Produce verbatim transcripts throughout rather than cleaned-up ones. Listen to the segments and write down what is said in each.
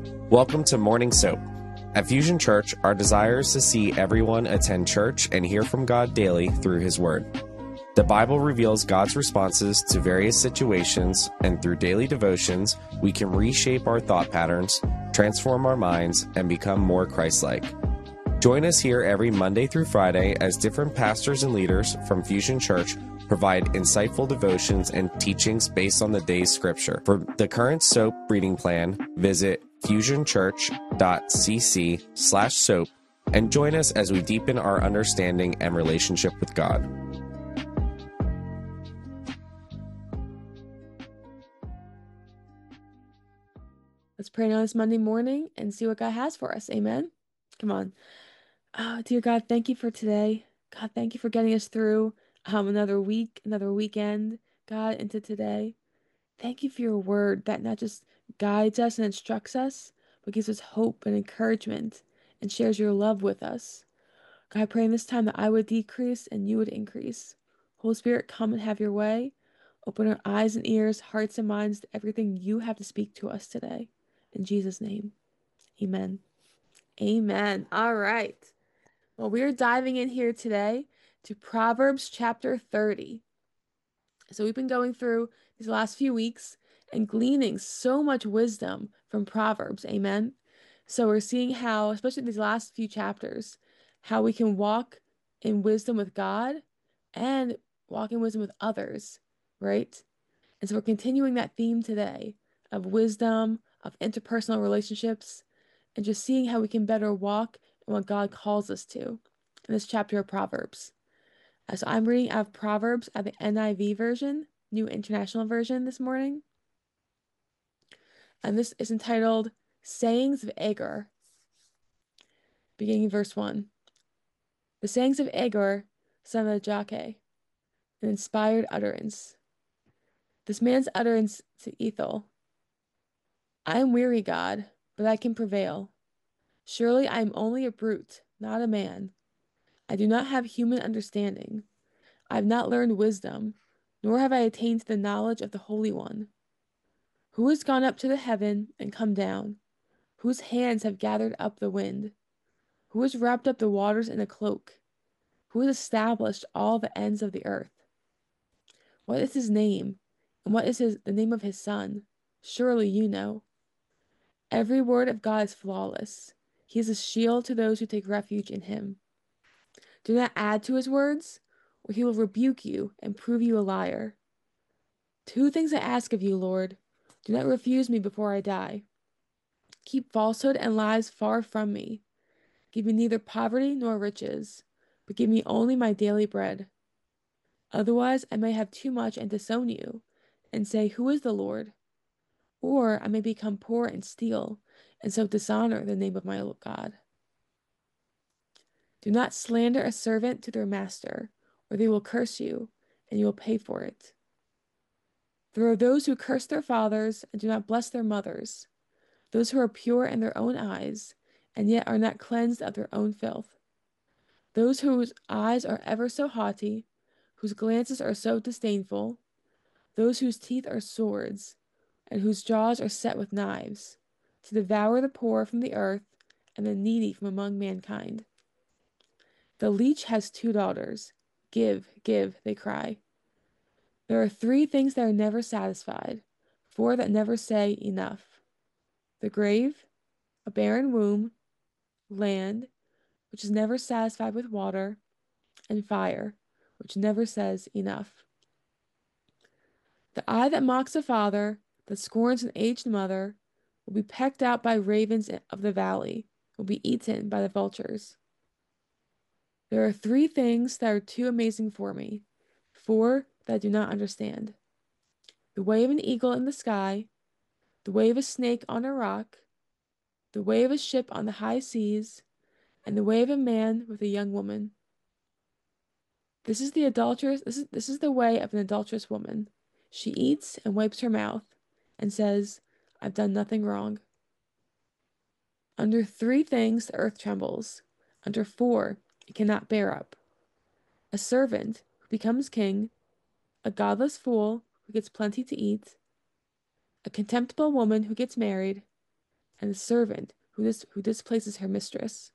Welcome to Morning Soap. At Fusion Church, our desire is to see everyone attend church and hear from God daily through His Word. The Bible reveals God's responses to various situations, and through daily devotions, we can reshape our thought patterns, transform our minds, and become more Christ-like. Join us here every Monday through Friday as different pastors and leaders from Fusion Church provide insightful devotions and teachings based on the day's scripture. For the current soap reading plan, visit fusionchurch.cc slash soap and join us as we deepen our understanding and relationship with God. Let's pray on this Monday morning and see what God has for us. Amen. Come on. Oh, dear God, thank you for today. God, thank you for getting us through um, another week, another weekend, God, into today. Thank you for your word that not just guides us and instructs us, but gives us hope and encouragement and shares your love with us. God, I pray in this time that I would decrease and you would increase. Holy Spirit, come and have your way. Open our eyes and ears, hearts and minds to everything you have to speak to us today. In Jesus' name, amen. Amen. All right. Well, we're diving in here today to Proverbs chapter thirty. So we've been going through these last few weeks and gleaning so much wisdom from Proverbs. Amen. So we're seeing how, especially these last few chapters, how we can walk in wisdom with God and walk in wisdom with others, right? And so we're continuing that theme today of wisdom, of interpersonal relationships, and just seeing how we can better walk in what God calls us to in this chapter of Proverbs. Uh, So I'm reading out of Proverbs at the N I V version, New International Version this morning. And this is entitled Sayings of Agur, beginning in verse one. The sayings of Agur, son of Jakeh, an inspired utterance. This man's utterance to Ethel. I am weary, God, but I can prevail. Surely I am only a brute, not a man. I do not have human understanding. I have not learned wisdom, nor have I attained to the knowledge of the Holy One. Who has gone up to the heaven and come down? Whose hands have gathered up the wind? Who has wrapped up the waters in a cloak? Who has established all the ends of the earth? What is his name, and what is his, the name of his son? Surely you know. Every word of God is flawless. He is a shield to those who take refuge in him. Do not add to his words, or he will rebuke you and prove you a liar. Two things I ask of you, Lord. Do not refuse me before I die. Keep falsehood and lies far from me. Give me neither poverty nor riches, but give me only my daily bread. Otherwise I may have too much and disown you, and say, Who is the Lord? Or I may become poor and steal, and so dishonor the name of my God. Do not slander a servant to their master, or they will curse you, and you will pay for it. There are those who curse their fathers and do not bless their mothers, those who are pure in their own eyes, and yet are not cleansed of their own filth. Those whose eyes are ever so haughty, whose glances are so disdainful, those whose teeth are swords, and whose jaws are set with knives, to devour the poor from the earth and the needy from among mankind. The leech has two daughters. Give, give, they cry. There are three things that are never satisfied, four that never say enough. The grave, a barren womb, land, which is never satisfied with water, and fire, which never says enough. The eye that mocks a father, that scorns an aged mother, will be pecked out by ravens of the valley, will be eaten by the vultures. There are three things that are too amazing for me, four that I do not understand. The way of an eagle in the sky, the way of a snake on a rock, the way of a ship on the high seas, and the way of a man with a young woman. This is the adulterous this is this is the way of an adulterous woman. She eats and wipes her mouth and says, I've done nothing wrong. Under three things the earth trembles. Under four it cannot bear up. A servant who becomes king, a godless fool who gets plenty to eat, a contemptible woman who gets married, and the servant who, dis who displaces her mistress.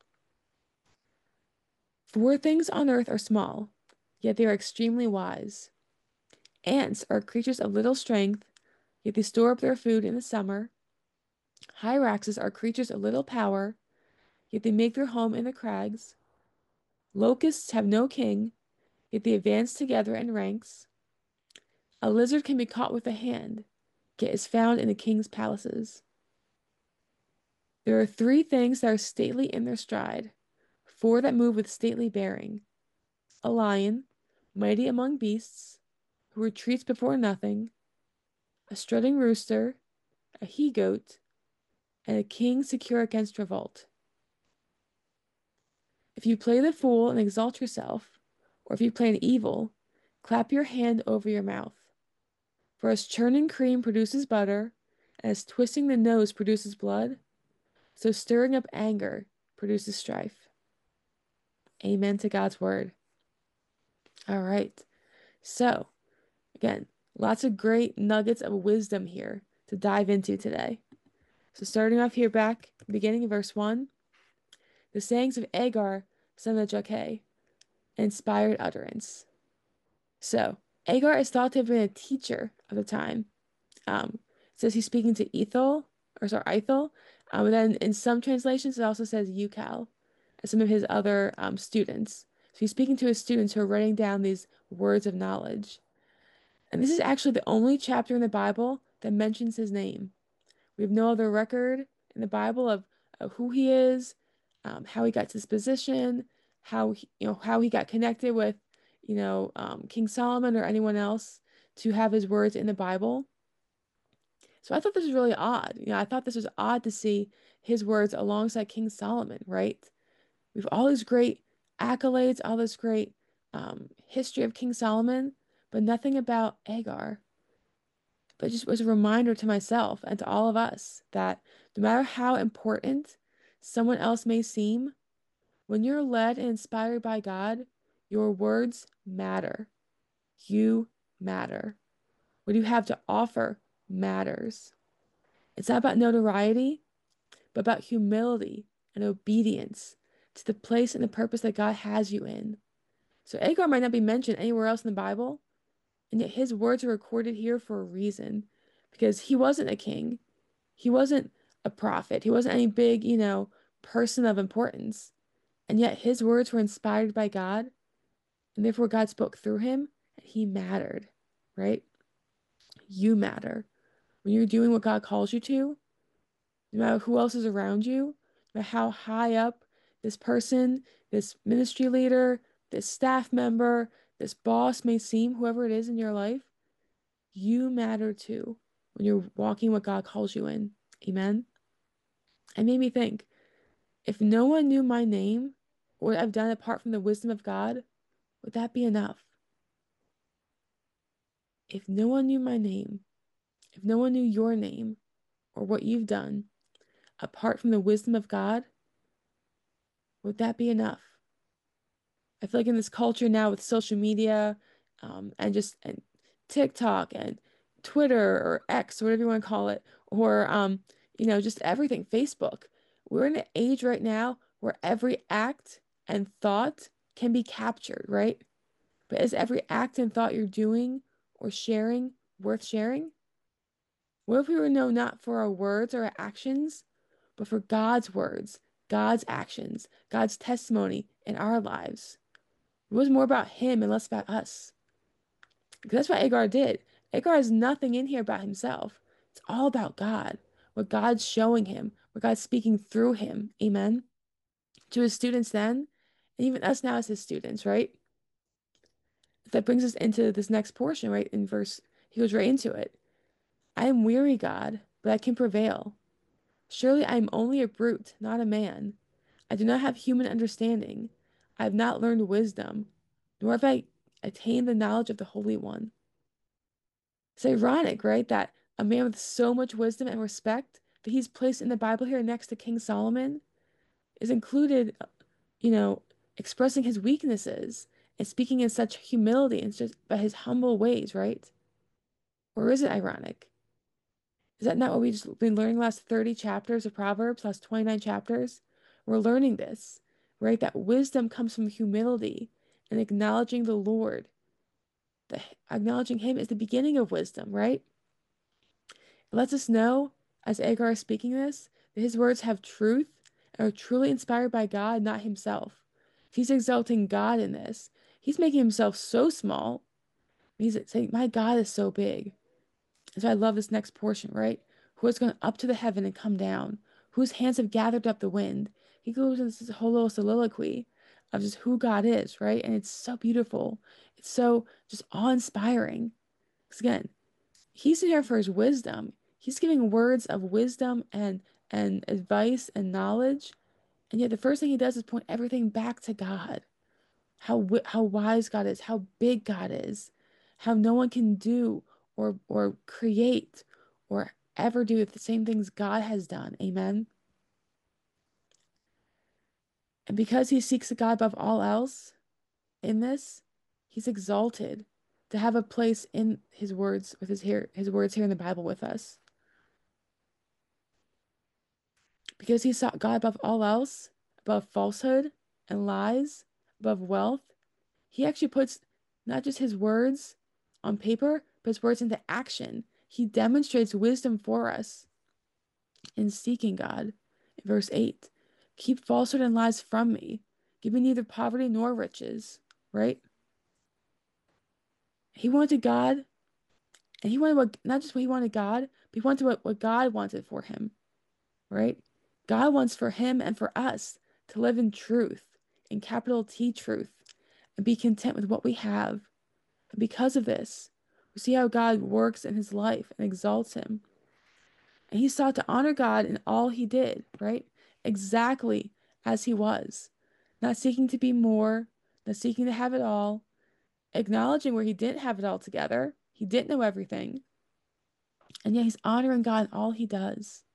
Four things on earth are small, yet they are extremely wise. Ants are creatures of little strength, yet they store up their food in the summer. Hyraxes are creatures of little power, yet they make their home in the crags. Locusts have no king, yet they advance together in ranks. A lizard can be caught with a hand, yet is found in the king's palaces. There are three things that are stately in their stride, four that move with stately bearing. A lion, mighty among beasts, who retreats before nothing, a strutting rooster, a he-goat, and a king secure against revolt. If you play the fool and exalt yourself, or if you play an evil, clap your hand over your mouth. For as churning cream produces butter, and as twisting the nose produces blood, so stirring up anger produces strife. Amen to God's word. All right. So, again, lots of great nuggets of wisdom here to dive into today. So starting off here back, beginning of verse one, the sayings of Agar, son of Jakeh, inspired utterance. So, Agar is thought to have been a teacher of the time. Um, it says he's speaking to Ethel, or sorry, Ithel. Um, and then in some translations, it also says Ucal, as some of his other um, students. So he's speaking to his students who are writing down these words of knowledge. And this is actually the only chapter in the Bible that mentions his name. We have no other record in the Bible of, of who he is, um, how he got to this position, how he, you know, how he got connected with, you know, um, King Solomon or anyone else to have his words in the Bible. So I thought this was really odd. You know, I thought this was odd to see his words alongside King Solomon, right? We have all these great accolades, all this great um, history of King Solomon, but nothing about Agar. But it just was a reminder to myself and to all of us that no matter how important someone else may seem, when you're led and inspired by God, your words matter. You matter. What you have to offer matters. It's not about notoriety, but about humility and obedience to the place and the purpose that God has you in. So Agar might not be mentioned anywhere else in the Bible, and yet his words are recorded here for a reason, because he wasn't a king. He wasn't a prophet. He wasn't any big, you know, person of importance. And yet his words were inspired by God, and therefore God spoke through him, and he mattered, right? You matter. When you're doing what God calls you to, no matter who else is around you, no matter how high up this person, this ministry leader, this staff member, this boss may seem, whoever it is in your life, you matter too when you're walking what God calls you in. Amen. It made me think, if no one knew my name, what I've done apart from the wisdom of God, would that be enough? If no one knew my name, if no one knew your name or what you've done apart from the wisdom of God, would that be enough? I feel like in this culture now with social media, um, and just and TikTok and Twitter or X, or whatever you want to call it, or um, you know, just everything, Facebook. We're in an age right now where every act and thought can be captured, right? But is every act and thought you're doing or sharing worth sharing? What if we were known not for our words or our actions, but for God's words, God's actions, God's testimony in our lives? It was more about him and less about us. Because that's what Agar did. Agar has nothing in here about himself. It's all about God, what God's showing him, what God's speaking through him. Amen. To his students then, and even us now as his students, right? That brings us into this next portion, right? In verse, he goes right into it. I am weary, God, but I can prevail. Surely I am only a brute, not a man. I do not have human understanding. I have not learned wisdom, nor have I attained the knowledge of the Holy One. It's ironic, right? That a man with so much wisdom and respect that he's placed in the Bible here next to King Solomon is included, you know, expressing his weaknesses and speaking in such humility and just by his humble ways, right? Or is it ironic? Is that not what we've just been learning last thirty chapters of Proverbs, last twenty-nine chapters? We're learning this, right? That wisdom comes from humility and acknowledging the Lord. The, acknowledging Him is the beginning of wisdom, right? It lets us know, as Agar is speaking this, that his words have truth and are truly inspired by God, not himself. If he's exalting God in this, he's making himself so small. He's saying, my God is so big. And so I love this next portion, right? Who has gone up to the heaven and come down, whose hands have gathered up the wind. He goes into this whole little soliloquy of just who God is, right? And it's so beautiful. It's so just awe-inspiring. Because again, he's here for his wisdom. He's giving words of wisdom and and advice and knowledge. And yet the first thing he does is point everything back to God. How wi- how wise God is, how big God is, how no one can do or or create or ever do the same things God has done. Amen. And because he seeks a God above all else in this, he's exalted to have a place in his words with his here his words here in the Bible with us. Because he sought God above all else, above falsehood and lies, above wealth, he actually puts not just his words on paper, but his words into action. He demonstrates wisdom for us in seeking God. In verse eight, keep falsehood and lies from me. Give me neither poverty nor riches, right? He wanted God, and he wanted what, not just what he wanted God, but he wanted what, what God wanted for him, right? God wants for him and for us to live in truth, in capital T truth, and be content with what we have. And because of this, we see how God works in his life and exalts him. And he sought to honor God in all he did, right? Exactly as he was, not seeking to be more, not seeking to have it all, acknowledging where he didn't have it all together. He didn't know everything. And yet he's honoring God in all he does.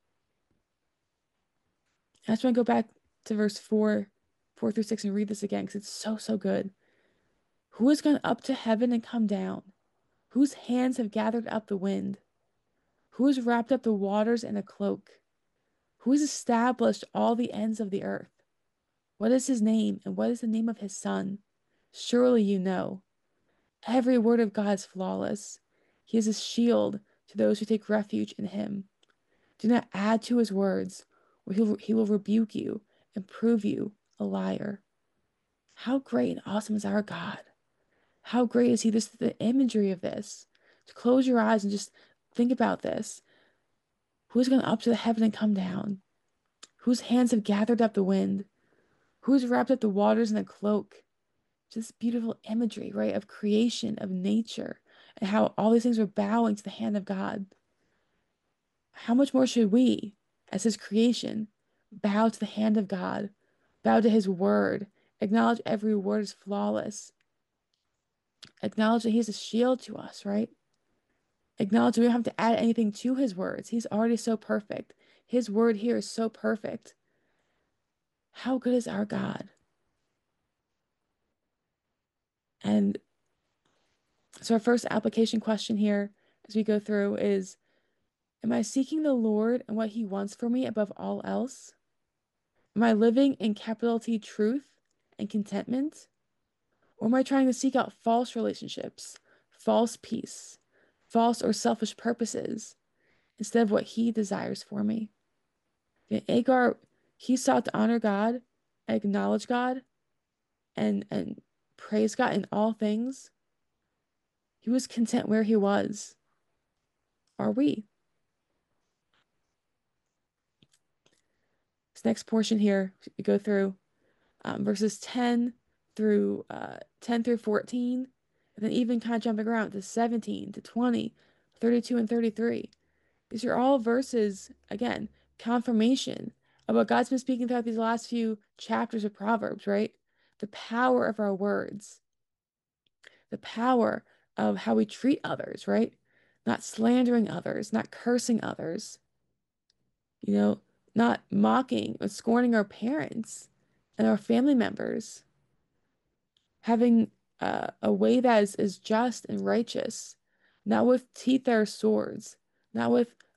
I just want to go back to verse four, four through six and read this again because it's so, so good. Who has gone up to heaven and come down? Whose hands have gathered up the wind? Who has wrapped up the waters in a cloak? Who has established all the ends of the earth? What is his name, and what is the name of his son? Surely you know. Every word of God is flawless. He is a shield to those who take refuge in him. Do not add to his words, or he will, he will rebuke you and prove you a liar. How great and awesome is our God! How great is he? This the imagery of this. To close your eyes and just think about this. Who has gone up to the heaven and come down? Whose hands have gathered up the wind? Who's wrapped up the waters in a cloak? Just beautiful imagery, right, of creation, of nature, and how all these things are bowing to the hand of God. How much more should we, as his creation, bow to the hand of God, bow to his word, acknowledge every word is flawless, acknowledge that he's a shield to us, right? Acknowledge we don't have to add anything to his words. He's already so perfect. His word here is so perfect. How good is our God? And so our first application question here as we go through is, am I seeking the Lord and what he wants for me above all else? Am I living in capital T truth and contentment? Or am I trying to seek out false relationships, false peace, false or selfish purposes instead of what he desires for me? And Agar, he sought to honor God, acknowledge God, and and praise God in all things. He was content where he was. Are we? This next portion here, we go through um, verses ten through uh, ten through fourteen, and then even kind of jumping around to seventeen to twenty, thirty-two and thirty-three. These are all verses, again, confirmation of what God's been speaking throughout these last few chapters of Proverbs, right? The power of our words, the power of how we treat others, right? Not slandering others, not cursing others, you know, not mocking or scorning our parents and our family members, having uh, a way that is, is just and righteous, not with teeth that are swords, not with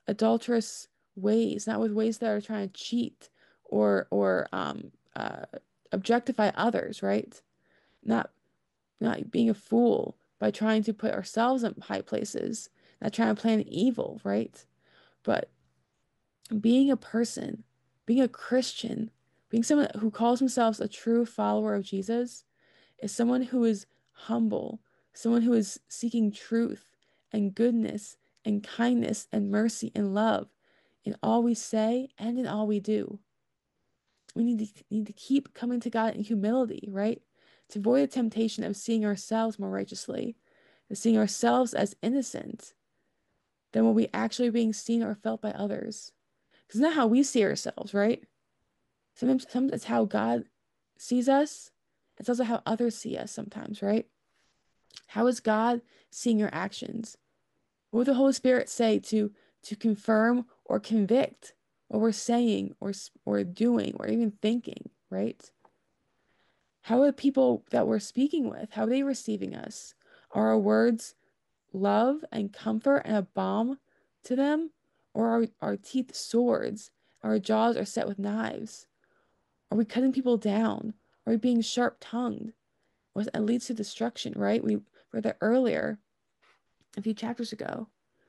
adulterous ways, not with ways that are trying to cheat or or um uh objectify others, right? Not not being a fool by trying to put ourselves in high places, not trying to plan evil, right? But being a person, being a Christian, being someone who calls themselves a true follower of Jesus is someone who is humble, someone who is seeking truth and goodness and kindness and mercy and love in all we say and in all we do. We need to need to keep coming to God in humility, right? To avoid the temptation of seeing ourselves more righteously, of seeing ourselves as innocent than what we actually being seen or felt by others. Because not how we see ourselves, right? Sometimes, sometimes it's how God sees us. It's also how others see us sometimes, right? How is God seeing your actions? What would the Holy Spirit say to to confirm or convict what we're saying or or doing or even thinking, right? How are the people that we're speaking with, how are they receiving us? Are our words love and comfort and a balm to them? Or are our teeth swords? Our jaws are set with knives? Are we cutting people down? Are we being sharp-tongued? What it leads to destruction, right? We read that earlier, a few chapters ago,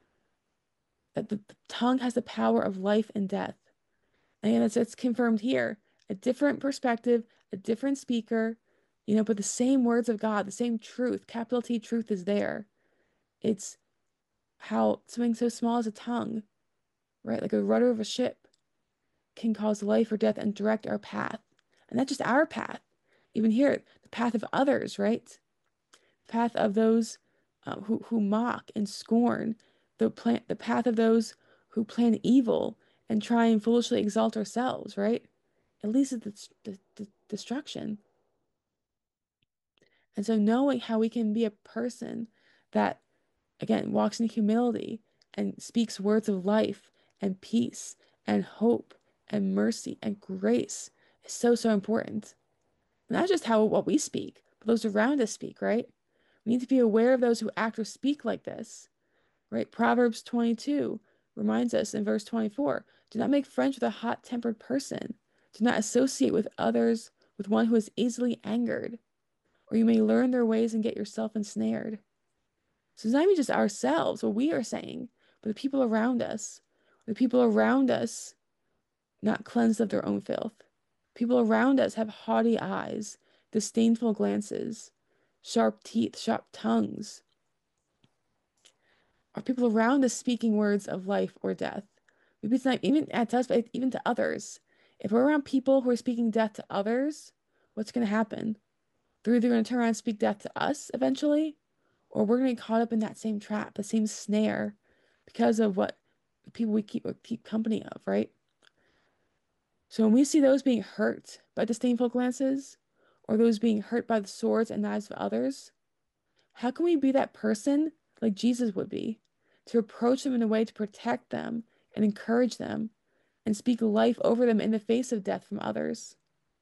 that the, the tongue has the power of life and death. And it's, it's confirmed here. A different perspective, a different speaker, you know, but the same words of God, the same truth, capital T truth is there. It's how something so small as a tongue, right, like a rudder of a ship, can cause life or death and direct our path. And not just our path, even here, the path of others, right? The path of those uh, who, who mock and scorn, the, plan the path of those who plan evil and try and foolishly exalt ourselves, right? At least it's the, the, the destruction. And so knowing how we can be a person that, again, walks in humility and speaks words of life and peace and hope and mercy and grace is so, so important. Not just how what we speak, but those around us speak, right? We need to be aware of those who act or speak like this, right? Proverbs twenty-two reminds us in verse twenty-four, do not make friends with a hot-tempered person. Do not associate with others with one who is easily angered, or you may learn their ways and get yourself ensnared. So it's not even just ourselves, what we are saying, but the people around us. The people around us not cleansed of their own filth. People around us have haughty eyes, disdainful glances, sharp teeth, sharp tongues. Are people around us speaking words of life or death? Maybe it's not even at us, but even to others. If we're around people who are speaking death to others, what's going to happen? They're either going to turn around and speak death to us eventually, or we're going to get caught up in that same trap, the same snare, because of what the people we keep keep company of, right? So when we see those being hurt by disdainful glances, or those being hurt by the swords and knives of others, how can we be that person like Jesus would be, to approach them in a way to protect them and encourage them and speak life over them in the face of death from others?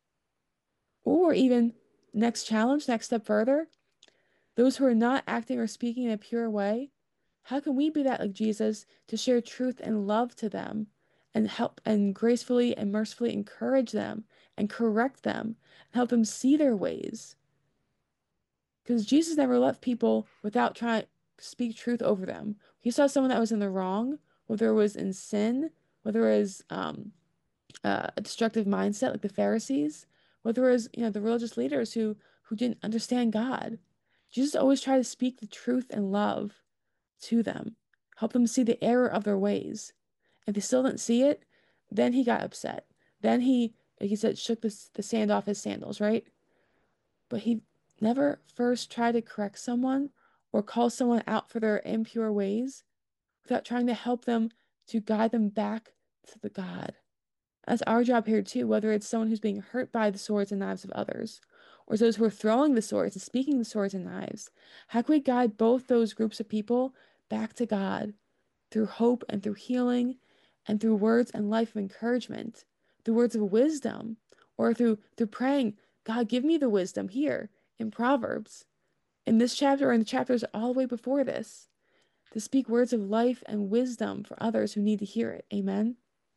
Or even next challenge, next step further, those who are not acting or speaking in a pure way, how can we be that like Jesus to share truth and love to them and help and gracefully and mercifully encourage them and correct them and help them see their ways? Because Jesus never left people without trying to speak truth over them. He saw someone that was in the wrong, whether it was in sin, whether it was um, uh, a destructive mindset like the Pharisees, whether it was, you know, the religious leaders who who didn't understand God. Jesus always tried to speak the truth and love to them, help them see the error of their ways. If they still didn't see it, then he got upset. Then he, like he said, shook the, the sand off his sandals, right? But he never first tried to correct someone or call someone out for their impure ways without trying to help them to guide them back to the God. That's our job here too, whether it's someone who's being hurt by the swords and knives of others, or those who are throwing the swords and speaking the swords and knives. How can we guide both those groups of people back to God through hope and through healing and through words and life of encouragement, through words of wisdom, or through through praying, God, give me the wisdom here in Proverbs, in this chapter or in the chapters all the way before this. to speak words of life and wisdom for others who need to hear it. Amen.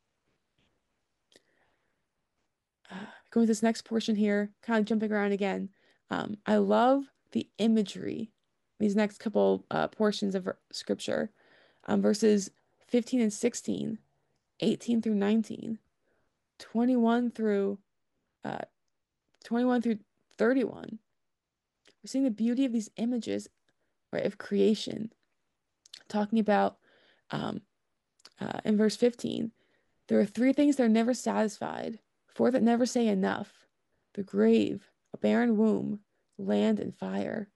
Uh, going to this next portion here, kind of jumping around again. Um, I love the imagery, these next couple uh, portions of scripture, um, verses fifteen and sixteen, eighteen through nineteen, twenty-one through uh, twenty-one through thirty-one. We're seeing the beauty of these images, right, of creation. Talking about um, uh, in verse fifteen, there are three things that are never satisfied, four that never say enough: the grave, a barren womb, land, and fire.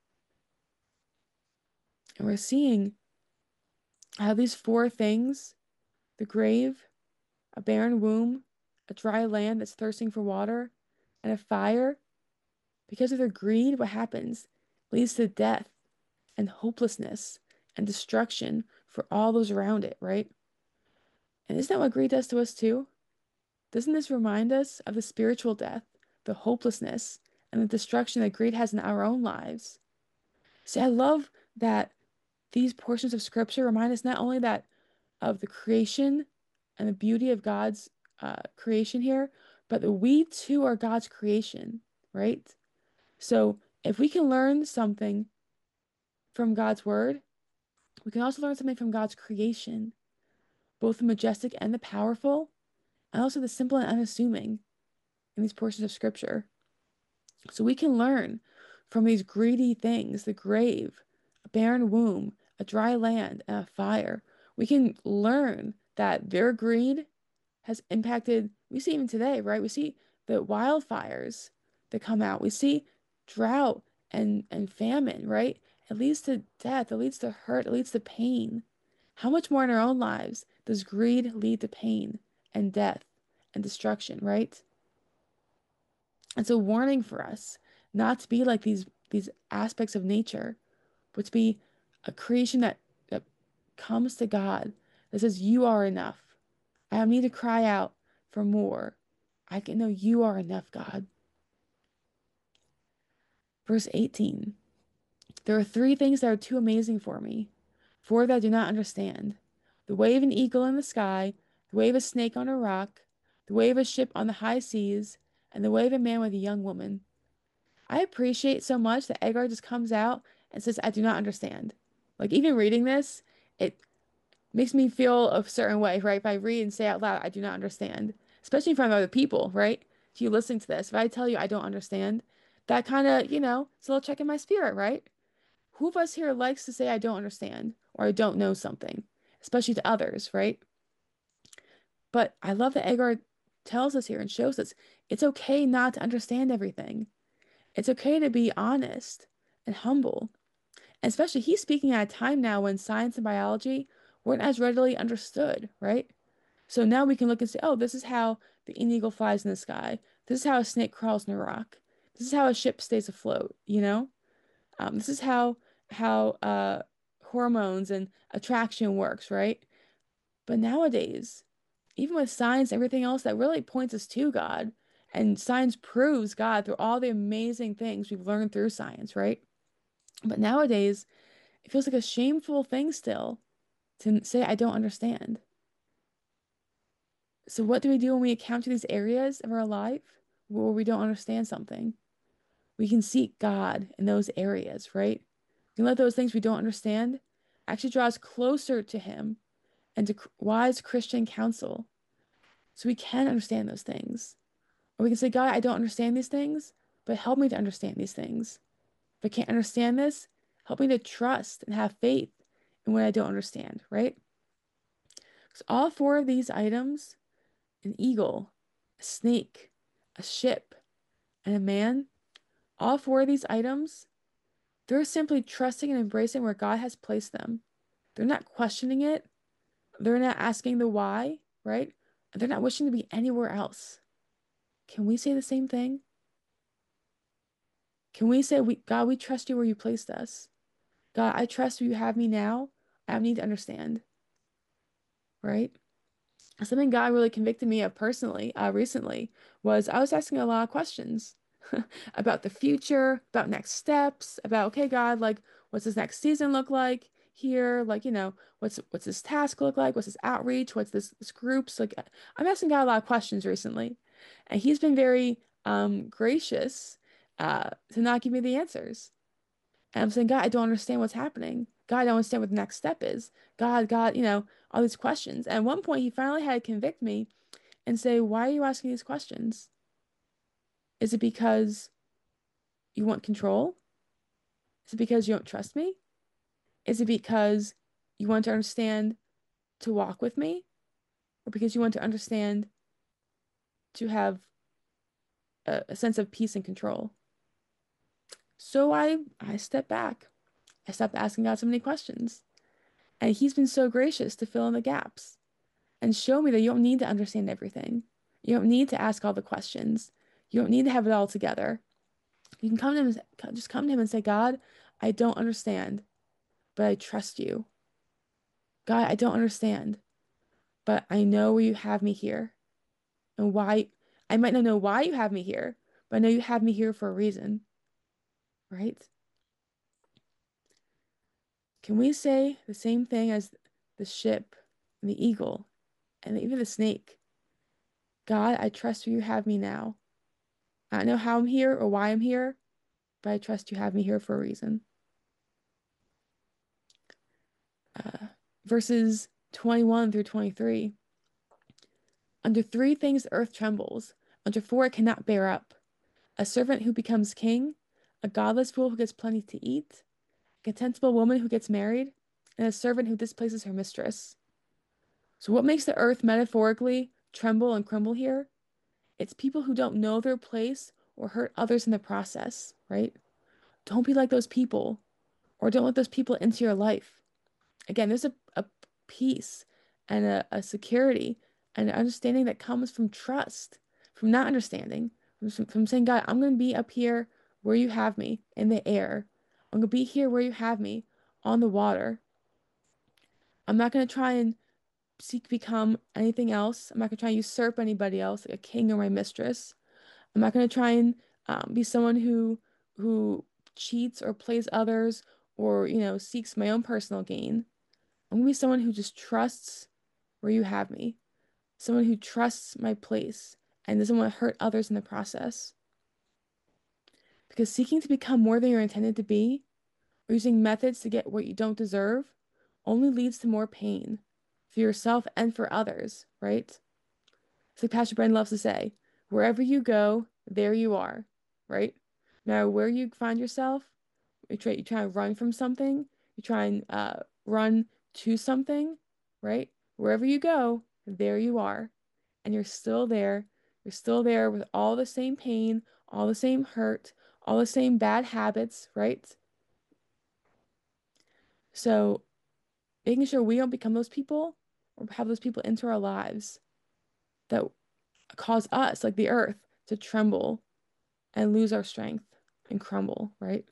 And we're seeing how these four things, the grave, a barren womb, a dry land that's thirsting for water, and a fire, because of their greed, what happens? Leads to death and hopelessness and destruction for all those around it, right? And isn't that what greed does to us too? Doesn't this remind us of the spiritual death, the hopelessness, and the destruction that greed has in our own lives? See, I love that these portions of scripture remind us not only that of the creation and the beauty of God's uh, creation here, but that we too are God's creation, right? So if we can learn something from God's word, we can also learn something from God's creation, both the majestic and the powerful, and also the simple and unassuming in these portions of scripture. So we can learn from these greedy things, the grave, a barren womb, a dry land, and a fire. We can learn that their greed has impacted, we see even today, right? We see the wildfires that come out. We see drought and, and famine, right? It leads to death. It leads to hurt. It leads to pain. How much more in our own lives does greed lead to pain and death and destruction, right? It's a warning for us not to be like these these aspects of nature, but to be a creation that, that comes to God, that says, you are enough. I don't need to cry out for more. I can know you are enough, God. Verse eighteen. There are three things that are too amazing for me, four that I do not understand. The way of an eagle in the sky, the way of a snake on a rock, the way of a ship on the high seas, and the way of a man with a young woman. I appreciate so much that Agar just comes out and says, I do not understand. Like, even reading this, it makes me feel a certain way, right? If I read and say out loud, I do not understand, especially in front of other people, right? If you listening to this, if I tell you I don't understand, that kind of, you know, it's a little check in my spirit, right? Who of us here likes to say I don't understand or I don't know something, especially to others, right? But I love that Agar tells us here and shows us it's okay not to understand everything. It's okay to be honest and humble. And especially he's speaking at a time now when science and biology weren't as readily understood, right? So now we can look and say, oh, this is how the eagle flies in the sky. This is how a snake crawls in a rock. This is how a ship stays afloat, you know? Um, this is how how uh, hormones and attraction works, right? But nowadays, even with science, everything else that really points us to God, and science proves God through all the amazing things we've learned through science, right? But nowadays, it feels like a shameful thing still to say, I don't understand. So, what do we do when we encounter these areas of our life where we don't understand something? We can seek God in those areas, right? We can let those things we don't understand actually draw us closer to Him and to wise Christian counsel so we can understand those things. Or we can say, God, I don't understand these things, but help me to understand these things. If I can't understand this, help me to trust and have faith in what I don't understand, right? So all four of these items, an eagle, a snake, a ship, and a man, all four of these items, they're simply trusting and embracing where God has placed them. They're not questioning it. They're not asking the why, right? They're not wishing to be anywhere else. Can we say the same thing? Can we say, we, God, we trust you where you placed us? God, I trust where you have me now. I need to understand, right? Something God really convicted me of personally, uh, recently, was I was asking a lot of questions about the future, about next steps, about, okay, God, like, what's this next season look like? here? Like, you know, what's what's this task look like? What's this outreach? What's this, this groups? Like, I'm asking God a lot of questions recently, and He's been very um gracious uh to not give me the answers. And I'm saying, God, I don't understand what's happening. God, I don't understand what the next step is. God, God, you know, all these questions. And at one point, He finally had to convict me and say, why are you asking these questions? Is it because you want control? Is it because you don't trust me? Is it because you want to understand to walk with me? Or because you want to understand to have a, a sense of peace and control? So I I stepped back. I stopped asking God so many questions. And He's been so gracious to fill in the gaps and show me that you don't need to understand everything. You don't need to ask all the questions. You don't need to have it all together. You can come to Him and just come to Him and say, God, I don't understand, but I trust you. God, I don't understand, but I know where you have me here and why. I might not know why you have me here, but I know you have me here for a reason, right? Can we say the same thing as the ship and the eagle and even the snake? God, I trust where you have me now. I don't know how I'm here or why I'm here, but I trust you have me here for a reason. Uh, verses twenty-one through twenty-three. Under three things the earth trembles, under four it cannot bear up. A servant who becomes king, a godless fool who gets plenty to eat, a contemptible woman who gets married, and a servant who displaces her mistress. So what makes the earth metaphorically tremble and crumble here? It's people who don't know their place or hurt others in the process, right? Don't be like those people, or don't let those people into your life. Again, there's a, a peace and a, a security and an understanding that comes from trust, from not understanding, from, from saying, God, I'm going to be up here where you have me in the air. I'm going to be here where you have me on the water. I'm not going to try and seek to become anything else. I'm not going to try and usurp anybody else, like a king or my mistress. I'm not going to try and um, be someone who who cheats or plays others or, you know, seeks my own personal gain. I'm going to be someone who just trusts where you have me, someone who trusts my place and doesn't want to hurt others in the process. Because seeking to become more than you're intended to be, or using methods to get what you don't deserve, only leads to more pain for yourself and for others, right? It's like Pastor Bren loves to say, wherever you go, there you are, right? Now, where you find yourself, you try, you try to run from something, you try and uh, run to something, right? Wherever you go, there you are. And you're still there. You're still there with all the same pain, all the same hurt, all the same bad habits, right? So making sure we don't become those people or have those people into our lives that cause us, like the earth, to tremble and lose our strength and crumble, right?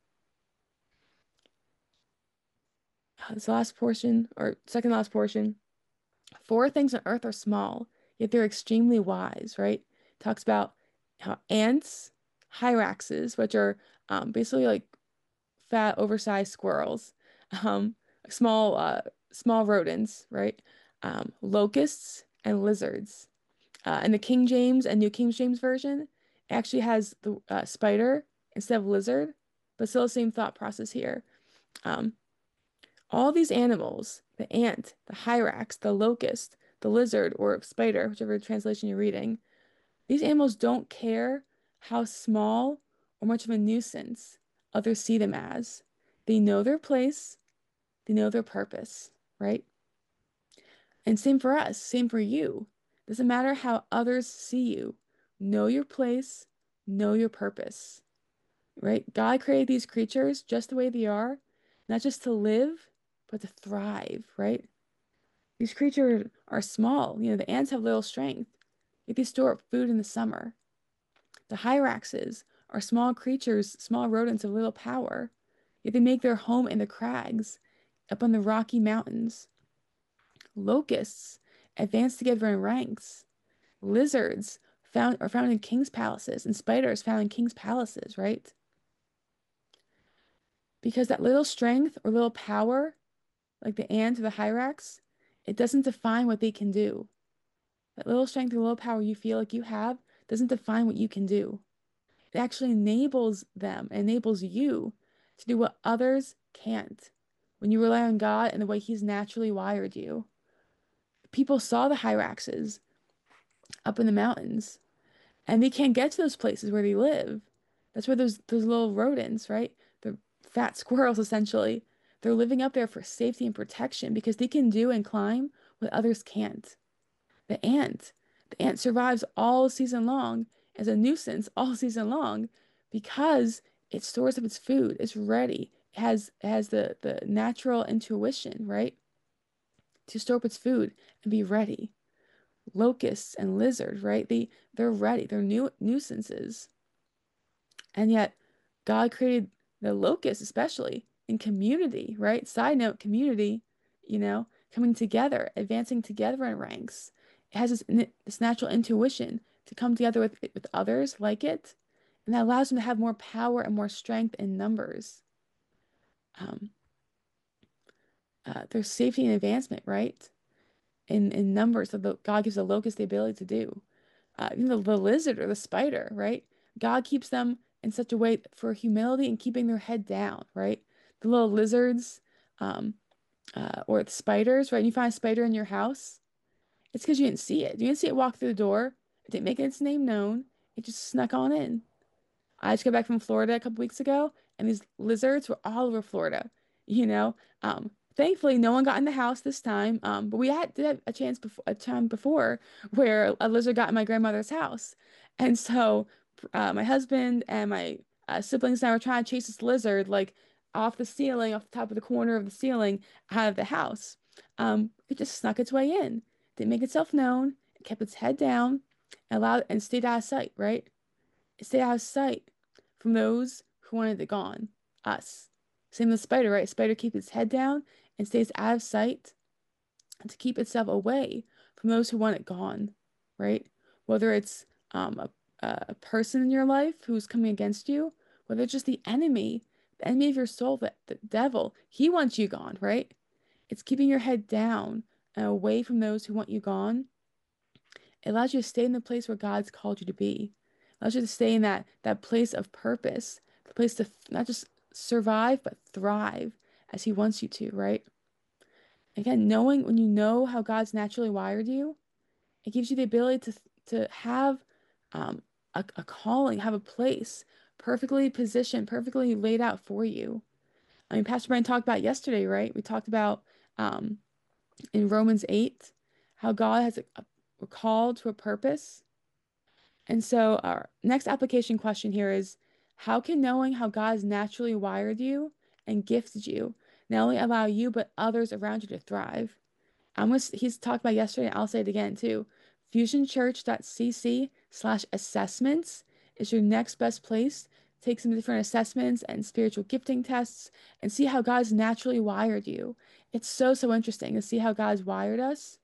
This last portion, or second last portion, four things on earth are small, yet they're extremely wise, right? Talks about how ants, hyraxes, which are um, basically like fat, oversized squirrels, um, small, uh, small rodents, right? Um, locusts and lizards. Uh, in the King James and New King James version, it actually has the uh, spider instead of lizard, but still the same thought process here. Um, all these animals, the ant, the hyrax, the locust, the lizard, or spider, whichever translation you're reading, these animals don't care how small or much of a nuisance others see them as. They know their place, they know their purpose, right? And same for us, same for you. Doesn't matter how others see you. Know your place, know your purpose, right? God created these creatures just the way they are, not just to live, but to thrive, right? These creatures are small. You know, the ants have little strength, yet they store up food in the summer. The hyraxes are small creatures, small rodents of little power, yet they make their home in the crags up on the rocky mountains. Locusts advance together in ranks. Lizards found are found in king's palaces, and spiders found in king's palaces, right? Because that little strength or little power like the ant or the hyrax, it doesn't define what they can do. That little strength or little power you feel like you have doesn't define what you can do. It actually enables them, enables you to do what others can't. When you rely on God and the way He's naturally wired you. People saw the hyraxes up in the mountains, and they can't get to those places where they live. That's where those those little rodents, right? The fat squirrels, essentially. They're living up there for safety and protection because they can do and climb what others can't. The ant, the ant survives all season long as a nuisance all season long because it stores up its food. It's ready. It has it has the the natural intuition, right, to store up its food and be ready. Locusts and lizards, right? They they're ready. They're new nuisances. And yet God created the locusts especially in community, right? Side note, community, you know, coming together, advancing together in ranks. It has this, this natural intuition to come together with with others like it, and that allows them to have more power and more strength in numbers. Um, uh, there's safety and advancement, right? In in numbers, so the, God gives the locust the ability to do. Uh, you know, the lizard or the spider, right? God keeps them in such a way for humility and keeping their head down, right? The little lizards, um, uh, or the spiders, right? You find a spider in your house, it's because you didn't see it. You didn't see it walk through the door. It didn't make its name known. It just snuck on in. I just got back from Florida a couple weeks ago, and these lizards were all over Florida. You know, um, thankfully, no one got in the house this time. Um, but we had did have a chance before a time before where a lizard got in my grandmother's house, and so uh, my husband and my uh, siblings and I were trying to chase this lizard like off the ceiling, off the top of the corner of the ceiling, out of the house. Um, it just snuck its way in, didn't make itself known, it kept its head down, and allowed and stayed out of sight, right? Stay out of sight from those who wanted it gone, us. Same with the spider, right? Spider keeps its head down and stays out of sight to keep itself away from those who want it gone, right? Whether it's um, a, a person in your life who's coming against you, whether it's just the enemy, the enemy of your soul, the, the devil, he wants you gone, right? It's keeping your head down and away from those who want you gone. It allows you to stay in the place where God's called you to be. It allows you to stay in that that place of purpose, the place to th- not just survive, but thrive as He wants you to, right? Again, knowing when you know how God's naturally wired you, it gives you the ability to to have um, a, a calling, have a place perfectly positioned, perfectly laid out for you. I mean, Pastor Brian talked about yesterday, right? We talked about um, in Romans eight how God has a, a, we're called to a purpose. And so our next application question here is, how can knowing how God has naturally wired you and gifted you not only allow you but others around you to thrive? I'm gonna, he's talked about yesterday, and I'll say it again too. fusionchurch.cc slash assessments is your next best place. Take some different assessments and spiritual gifting tests and see how God's naturally wired you. It's so, so interesting to see how God's wired us.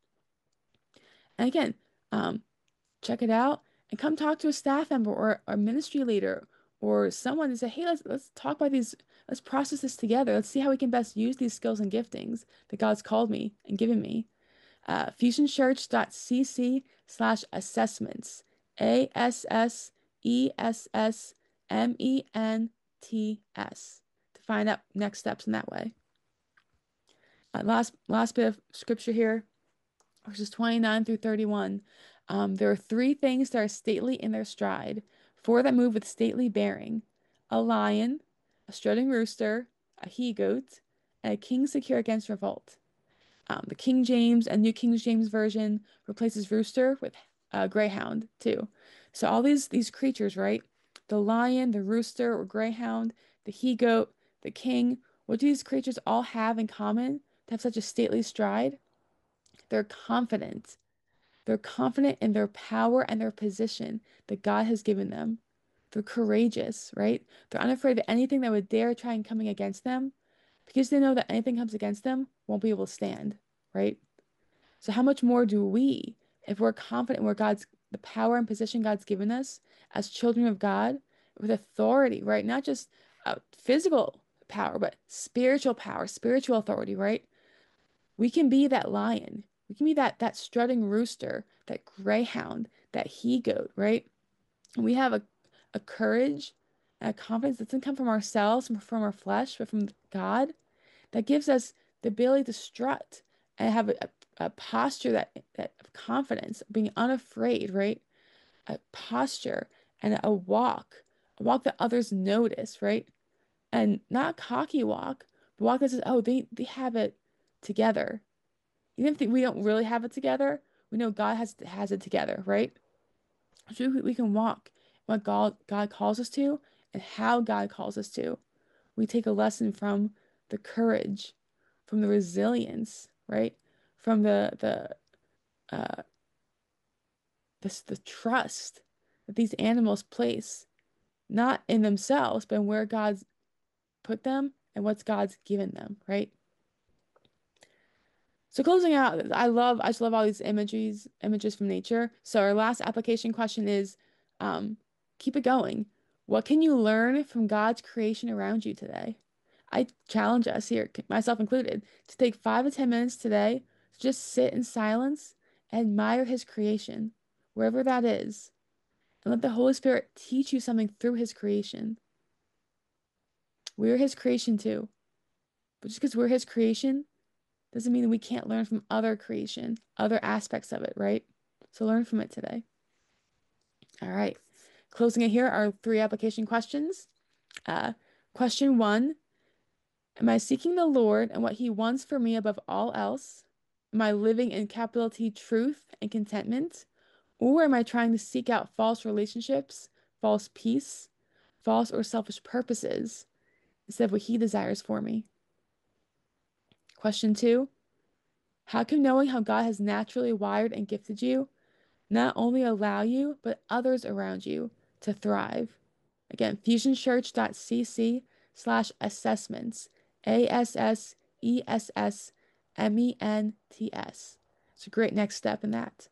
And again, um, check it out and come talk to a staff member or a ministry leader or someone and say, hey, let's let's talk about these, let's process this together. Let's see how we can best use these skills and giftings that God's called me and given me. Uh, fusionchurch.cc slash assessments. A S S E S S M E N T S to find out next steps in that way. Uh, last last bit of scripture here, verses twenty-nine through thirty-one. Um, there are three things that are stately in their stride, four that move with stately bearing: a lion, a strutting rooster, a he-goat, and a king secure against revolt. Um, the King James and New King James Version replaces rooster with uh, greyhound too. So all these these creatures, right? The lion, the rooster or greyhound, the he-goat, the king. What do these creatures all have in common to have such a stately stride? They're confident. They're confident in their power and their position that God has given them. They're courageous, right? They're unafraid of anything that would dare try and coming against them because they know that anything comes against them won't be able to stand, right? So how much more do we, if we're confident in where God's the power and position God's given us as children of God with authority, right? Not just uh, physical power, but spiritual power, spiritual authority, right? We can be that lion. We can be that that strutting rooster, that greyhound, that he-goat, right? And we have a, a courage and a confidence that doesn't come from ourselves, from, from our flesh, but from God, that gives us the ability to strut and have a, a, a posture that, that of confidence, being unafraid, right? A posture and a walk, a walk that others notice, right? And not a cocky walk, but walk that says, oh, they, they have it together. Even if we don't really have it together, we know God has has it together, right? So we, we can walk what God God calls us to and how God calls us to. We take a lesson from the courage, from the resilience, right? From the the uh this the trust that these animals place, not in themselves, but in where God's put them and what's God's given them, right? So closing out, I love, I just love all these images, images from nature. So our last application question is, um, keep it going. What can you learn from God's creation around you today? I challenge us here, myself included, to take five to ten minutes today to just sit in silence and admire His creation, wherever that is, and let the Holy Spirit teach you something through His creation. We're His creation too, but just because we're His creation doesn't mean that we can't learn from other creation, other aspects of it, right? So learn from it today. All right. Closing it here are three application questions. Uh, question one, am I seeking the Lord and what He wants for me above all else? Am I living in capital T truth and contentment? Or am I trying to seek out false relationships, false peace, false or selfish purposes instead of what He desires for me? Question two, how can knowing how God has naturally wired and gifted you not only allow you, but others around you to thrive? Again, fusionchurch.cc slash assessments, A S S E S S M E N T S. It's a great next step in that.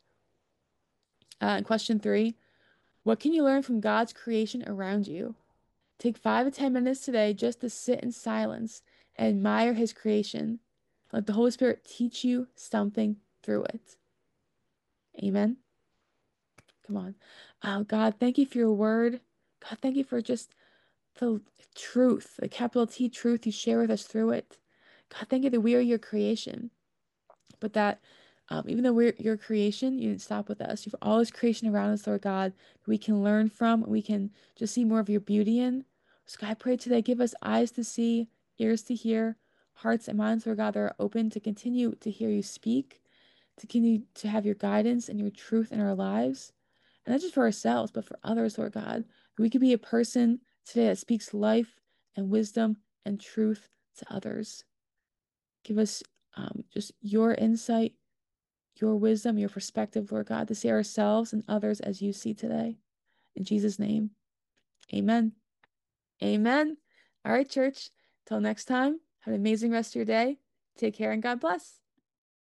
Uh, and question three, what can you learn from God's creation around you? Take five to ten minutes today just to sit in silence and admire His creation. Let the Holy Spirit teach you something through it. Amen. Come on. Oh, God, thank you for your word. God, thank you for just the truth, the capital T truth you share with us through it. God, thank you that we are your creation, but that um, even though we're your creation, you didn't stop with us. You have all this creation around us, Lord God, that we can learn from, and we can just see more of your beauty in. So God, I pray today, give us eyes to see, ears to hear, hearts and minds, Lord God, that are open to continue to hear you speak, to continue to have your guidance and your truth in our lives. And not just for ourselves, but for others, Lord God. We could be a person today that speaks life and wisdom and truth to others. Give us um, just your insight, your wisdom, your perspective, Lord God, to see ourselves and others as you see today. In Jesus' name, amen. Amen. All right, church. Till next time, have an amazing rest of your day. Take care and God bless.